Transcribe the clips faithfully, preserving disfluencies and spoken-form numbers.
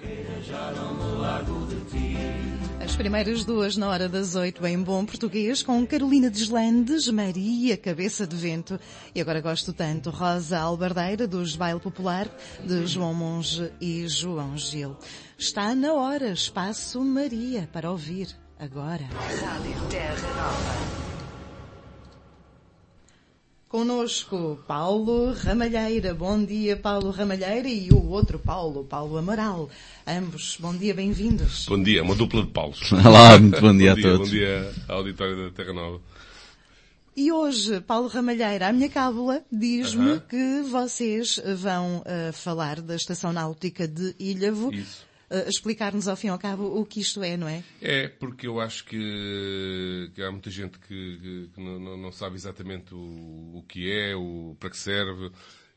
As primeiras duas na hora das oito em bom português, com Carolina Deslandes, Maria Cabeça de Vento. E agora gosto tanto, Rosa Albardeira, dos Baile Popular, de João Monge e João Gil. Está na hora, Espaço Maria, para ouvir agora. Rádio Terra Nova. Conosco, Paulo Ramalheira. Bom dia, Paulo Ramalheira, e o outro Paulo, Paulo Amaral. Ambos, bom dia, bem-vindos. Bom dia, uma dupla de Paulos. Olá, muito bom dia, bom dia a todos. Bom dia à auditória da Terra Nova. E hoje, Paulo Ramalheira, a minha cábula diz-me uh-huh. que vocês vão uh, falar da Estação Náutica de Ilhavo. Isso. Uh, explicar-nos ao fim e ao cabo o que isto é, não é? É, porque eu acho que, que há muita gente que, que, que não, não sabe exatamente o, o que é, o, para que serve,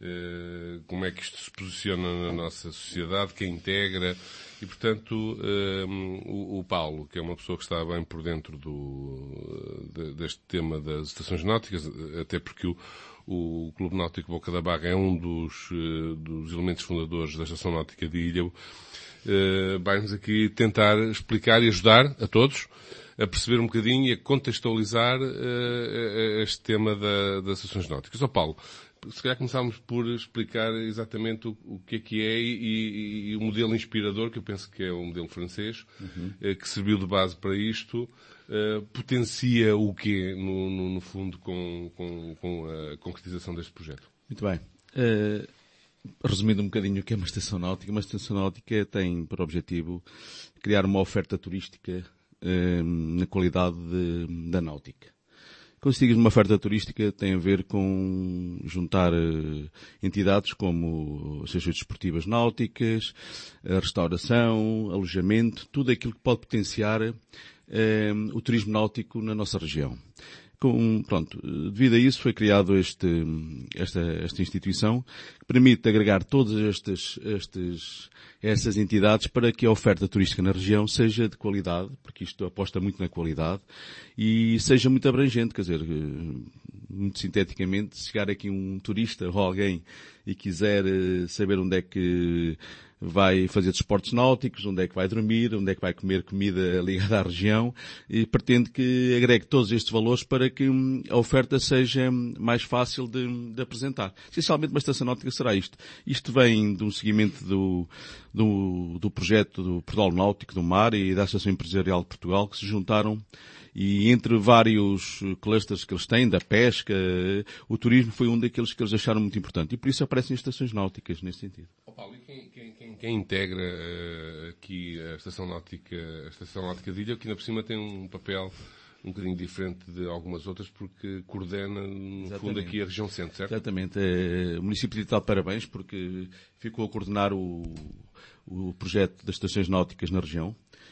uh, como é que isto se posiciona na nossa sociedade, quem integra. E, portanto, um, o, o Paulo, que é uma pessoa que está bem por dentro do, de, deste tema das estações náuticas, até porque o, o Clube Náutico Boca da Barra é um dos, uh, dos elementos fundadores da Estação Náutica de Ilhavo, uh, vai-nos aqui tentar explicar e ajudar a todos a perceber um bocadinho e a contextualizar uh, este tema da, das estações náuticas. Ó Paulo, se calhar começámos por explicar exatamente o, o que é que é e, e, e o modelo inspirador, que eu penso que é o modelo francês, uhum. eh, que serviu de base para isto, eh, potencia o quê, no, no, no fundo, com, com, com a concretização deste projeto? Muito bem. Uh, resumindo um bocadinho o que é uma estação náutica, uma estação náutica tem por objetivo criar uma oferta turística uh, na qualidade de, da náutica. Quando se diz uma oferta turística, tem a ver com juntar uh, entidades como as associações desportivas náuticas, a restauração, alojamento, tudo aquilo que pode potenciar uh, o turismo náutico na nossa região. Com, pronto, devido a isso foi criado este, esta, esta instituição que permite agregar todas estas, estas, essas entidades para que a oferta turística na região seja de qualidade, porque isto aposta muito na qualidade, e seja muito abrangente, quer dizer, muito sinteticamente, se chegar aqui um turista ou alguém e quiser saber onde é que vai fazer desportos náuticos, onde é que vai dormir, onde é que vai comer comida ligada à região, e pretende que agregue todos estes valores para que a oferta seja mais fácil de, de apresentar. Essencialmente, uma estação náutica será isto. Isto vem de um seguimento do, do, do projeto do Portal Náutico do Mar e da Associação Empresarial de Portugal, que se juntaram, e entre vários clusters que eles têm, da pesca, o turismo foi um daqueles que eles acharam muito importante. E por isso aparecem estações náuticas nesse sentido. Oh, Paulo, e quem, quem, quem, quem integra uh, aqui a Estação Náutica, a Estação Náutica de Ilhavo, que ainda por cima tem um papel um bocadinho diferente de algumas outras, porque coordena, no Exatamente. fundo, aqui a região centro, certo? Exatamente. É, o município de Tal, parabéns, porque ficou a coordenar o, o projeto das estações náuticas na região.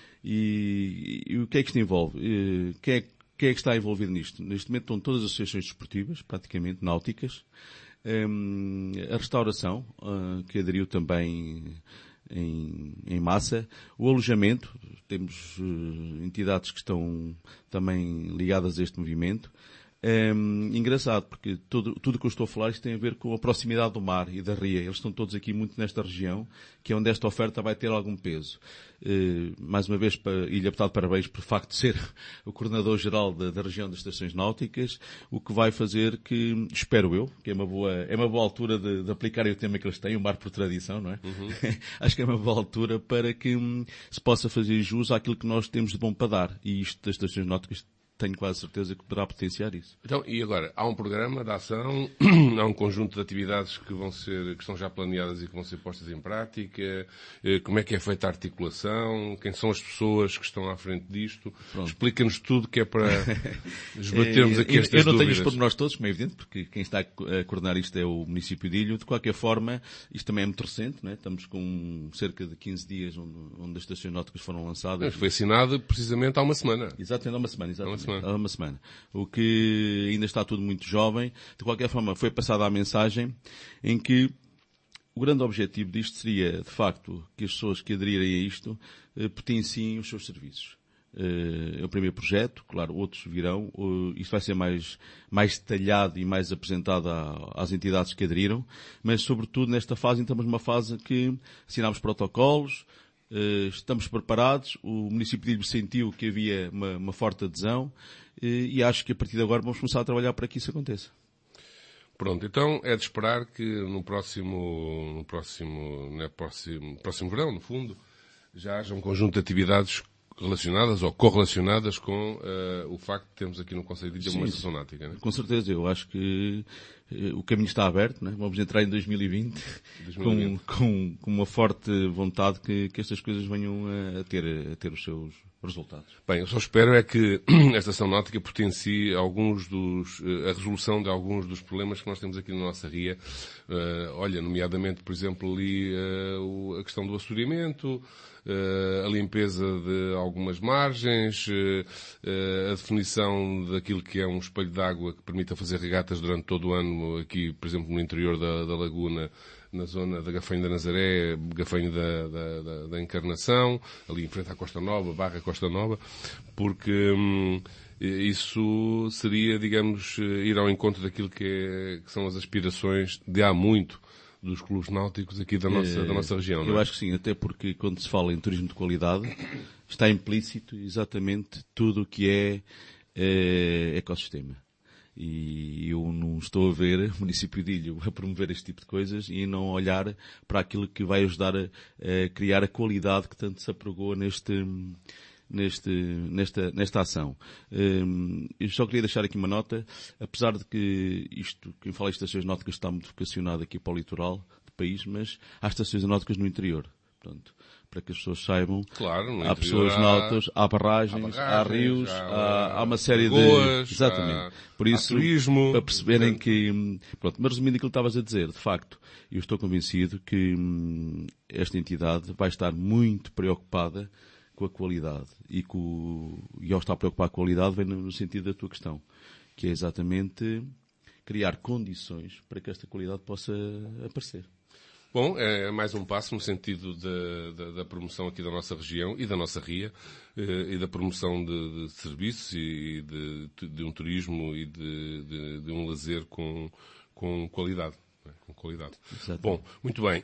E, e o que é que isto envolve? E, quem, é, quem é que está envolvido nisto? Neste momento estão todas as associações desportivas, praticamente, náuticas. Um, a restauração, uh, que aderiu também em, em massa. O alojamento, temos uh, entidades que estão também ligadas a este movimento. Um, engraçado, porque tudo, tudo que eu estou a falar isto tem a ver com a proximidade do mar e da ria. Eles estão todos aqui muito nesta região, que é onde esta oferta vai ter algum peso. Uh, mais uma vez, para, e lhe apertado parabéns por facto de ser o coordenador-geral da, da região das estações náuticas, o que vai fazer que, espero eu, que é uma boa, é uma boa altura de, de aplicarem o tema que eles têm, o mar por tradição, não é? Uhum. Acho que é uma boa altura para que um, se possa fazer jus àquilo que nós temos de bom para dar. E isto das estações náuticas tenho quase certeza que poderá potenciar isso. Então, e agora, há um programa de ação, há um conjunto de atividades que vão ser, que estão já planeadas e que vão ser postas em prática, como é que é feita a articulação, quem são as pessoas que estão à frente disto? Pronto. Explica-nos tudo que é para esbatermos aqui estas dúvidas. Eu não tenho os pormenores todos, como é evidente, porque quem está a coordenar isto é o município de Ilhavo. De qualquer forma, isto também é muito recente, não é? Estamos com cerca de quinze dias onde, onde as estações náuticas foram lançadas. Mas foi assinado precisamente há uma semana. Exatamente, há uma semana, exatamente. Há uma semana. O que ainda está tudo muito jovem. De qualquer forma, foi passada a mensagem em que o grande objetivo disto seria, de facto, que as pessoas que aderirem a isto eh, potenciem os seus serviços. Eh, é o primeiro projeto, claro, outros virão. Uh, isto vai ser mais, mais detalhado e mais apresentado à, às entidades que aderiram, mas, sobretudo, nesta fase, estamos numa fase que assinamos protocolos, Uh, estamos preparados, o município de Ilho sentiu que havia uma, uma forte adesão uh, e acho que a partir de agora vamos começar a trabalhar para que isso aconteça. Pronto, então é de esperar que no próximo, no próximo, no próximo, próximo verão, no fundo, já haja um conjunto de atividades relacionadas ou correlacionadas com uh, o facto de termos aqui no Conselho de Ilha uma estação náutica, né? Com certeza, eu acho que uh, o caminho está aberto, né? Vamos entrar em dois mil e vinte, dois mil e vinte. Com, com, com uma forte vontade que, que estas coisas venham a, a, ter, a ter os seus resultados. Bem, eu só espero é que a estação náutica potencie alguns dos, a resolução de alguns dos problemas que nós temos aqui na nossa ria. Uh, olha, nomeadamente, por exemplo, ali uh, a questão do assoreamento, uh, a limpeza de algumas margens, uh, uh, a definição daquilo que é um espelho de água que permita fazer regatas durante todo o ano aqui, por exemplo, no interior da, da laguna, na zona da Gafanho da Nazaré, Gafanho da, da, da, da Encarnação, ali em frente à Costa Nova, Barra Costa Nova, porque hum, isso seria, digamos, ir ao encontro daquilo que, é, que são as aspirações de há muito dos clubes náuticos aqui da nossa, é, da nossa região. Eu não é? acho que sim, até porque quando se fala em turismo de qualidade, está implícito exatamente tudo o que é, é ecossistema. E eu não estou a ver o município de Ilho a promover este tipo de coisas e não olhar para aquilo que vai ajudar a, a criar a qualidade que tanto se apregou neste, neste, nesta, nesta ação. Um, eu só queria deixar aqui uma nota, apesar de que isto, quem fala em estações náuticas está muito vocacionado aqui para o litoral do país, mas há estações náuticas no interior. Portanto, para que as pessoas saibam, claro, há pessoas há, náuticas, há barragens, há, barragens, há rios, há, há, há uma série lagoas, de... Exatamente. Há, Por isso, há turismo, para perceberem portanto... que... Pronto, mas resumindo aquilo que estavas a dizer, de facto, eu estou convencido que hum, esta entidade vai estar muito preocupada com a qualidade. E, com, e ao estar preocupada com a qualidade vem no, no sentido da tua questão, que é exatamente criar condições para que esta qualidade possa aparecer. Bom, é mais um passo no sentido da, da, da promoção aqui da nossa região e da nossa ria, eh, e da promoção de, de serviços e de, de um turismo e de, de, de um lazer com, com qualidade. Com qualidade. Bom, muito bem.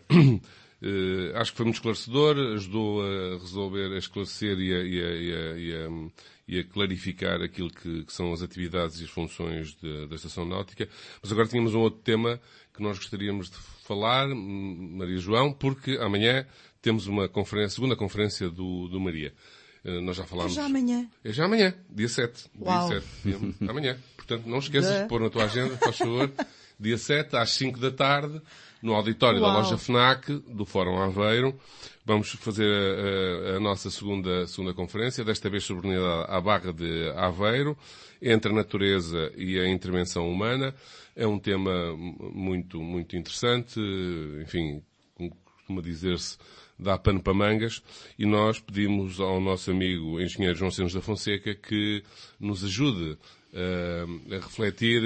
Uh, acho que foi muito esclarecedor, ajudou a resolver, a esclarecer e a, e a, e a, e a, e a clarificar aquilo que, que são as atividades e as funções de, da Estação Náutica. Mas agora tínhamos um outro tema que nós gostaríamos de falar, Maria João, porque amanhã temos uma conferência, segunda conferência do, do Maria. Uh, nós já falámos... É já amanhã. É já amanhã, dia sete. Uau. Dia sete. Amanhã. Portanto, não esqueças de... de pôr na tua agenda, faz favor, dia sete, às cinco da tarde, no auditório Uau. da loja FNAC, do Fórum Aveiro. Vamos fazer a, a, a nossa segunda, segunda conferência, desta vez sobre a unidade à Barra de Aveiro, entre a natureza e a intervenção humana. É um tema muito, muito interessante, enfim, como costuma dizer-se, dá pano para mangas, e nós pedimos ao nosso amigo engenheiro João Cenos da Fonseca que nos ajude uh, a refletir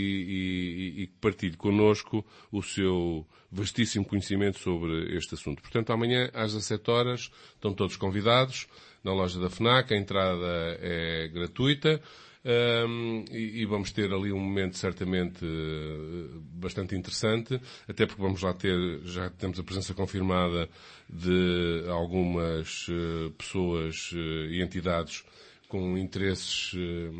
e, e, e partilhe connosco o seu vastíssimo conhecimento sobre este assunto. Portanto, amanhã às dezassete horas estão todos convidados na loja da FNAC, a entrada é gratuita. Um, e, e vamos ter ali um momento certamente uh, bastante interessante, até porque vamos lá ter, já temos a presença confirmada de algumas uh, pessoas uh, e entidades com interesses uh,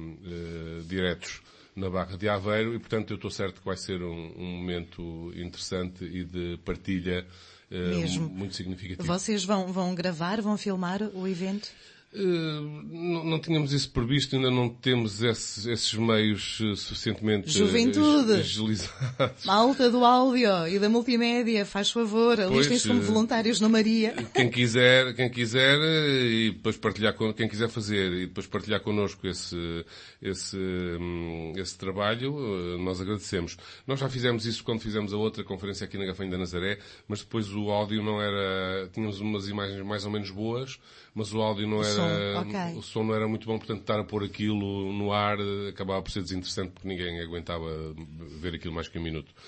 uh, diretos na Barra de Aveiro, e portanto eu estou certo que vai ser um, um momento interessante e de partilha uh, Mesmo. muito significativo. Vocês vão, vão gravar, vão filmar o evento? Uh, não, não tínhamos isso previsto, ainda não temos esses, esses meios uh, suficientemente Juventude. agilizados. Malta do áudio e da multimédia, faz favor, alistem-se como voluntários no Maria. Quem quiser, quem quiser, e depois partilhar com, quem quiser fazer e depois partilhar connosco esse, esse, esse trabalho, nós agradecemos. Nós já fizemos isso quando fizemos a outra conferência aqui na Gafanho da Nazaré, mas depois o áudio não era, tínhamos umas imagens mais ou menos boas, mas o áudio não era, som, okay. o som não era muito bom, portanto estar a pôr aquilo no ar acabava por ser desinteressante porque ninguém aguentava ver aquilo mais que um minuto.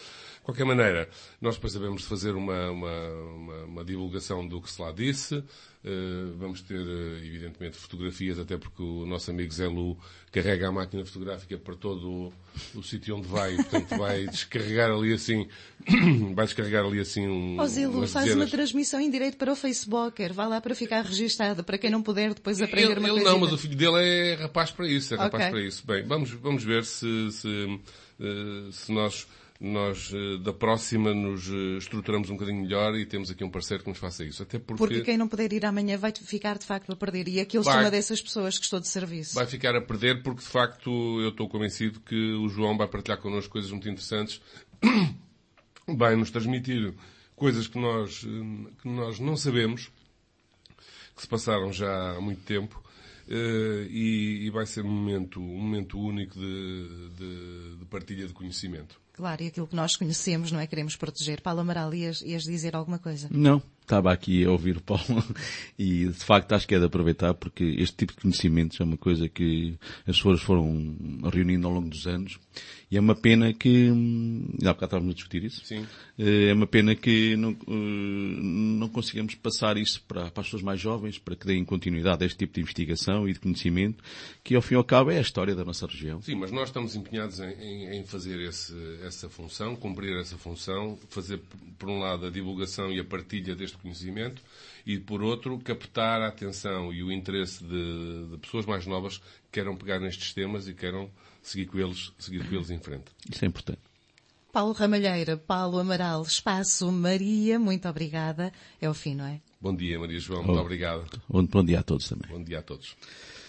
De qualquer maneira, nós depois devemos de fazer uma, uma, uma, uma divulgação do que se lá disse. Uh, vamos ter, uh, evidentemente, fotografias, até porque o nosso amigo Zé Lu carrega a máquina fotográfica para todo o, o sítio onde vai, portanto vai descarregar ali assim, vai descarregar ali assim um... Ó Zé Lu, umas faz dezenas. uma transmissão em direto para o Facebook, vá lá para ficar registada, para quem não puder depois aprender ele, uma ele coisa. não, mas o filho dele é rapaz para isso, é rapaz Ok. para isso. Bem, vamos, vamos ver se, se, uh, se nós... Nós, da próxima, nos estruturamos um bocadinho melhor e temos aqui um parceiro que nos faça isso. Até porque, Porque quem não puder ir amanhã vai ficar, de facto, a perder. E aquilo são Vai. uma dessas pessoas que estou de serviço. vai ficar a perder porque, de facto, eu estou convencido que o João vai partilhar connosco coisas muito interessantes. Vai nos transmitir coisas que nós, que nós não sabemos, que se passaram já há muito tempo. Uh, e, e vai ser um momento, um momento único de, de, de partilha de conhecimento. Claro, e aquilo que nós conhecemos, não é? Queremos proteger. Paulo Amaral, ias, ias dizer alguma coisa? Não, estava aqui a ouvir o Paulo e de facto acho que é de aproveitar porque este tipo de conhecimentos é uma coisa que as pessoas foram reunindo ao longo dos anos e é uma pena que, há bocado estávamos a discutir isso, Sim. é uma pena que não, não consigamos passar isso para, para as pessoas mais jovens, para que deem continuidade a este tipo de investigação e de conhecimento, que ao fim e ao cabo é a história da nossa região. Sim, mas nós estamos empenhados em, em, em fazer esse, essa função, cumprir essa função, fazer, por um lado, a divulgação e a partilha deste conhecimento e, por outro, captar a atenção e o interesse de, de pessoas mais novas que queiram pegar nestes temas e queiram seguir com eles, seguir com eles em frente. Isso é importante. Paulo Ramalheira, Paulo Amaral, Espaço Maria, muito obrigada. É o fim, não é? Bom dia, Maria João. Muito Oh. obrigado. Bom dia a todos também. Bom dia a todos.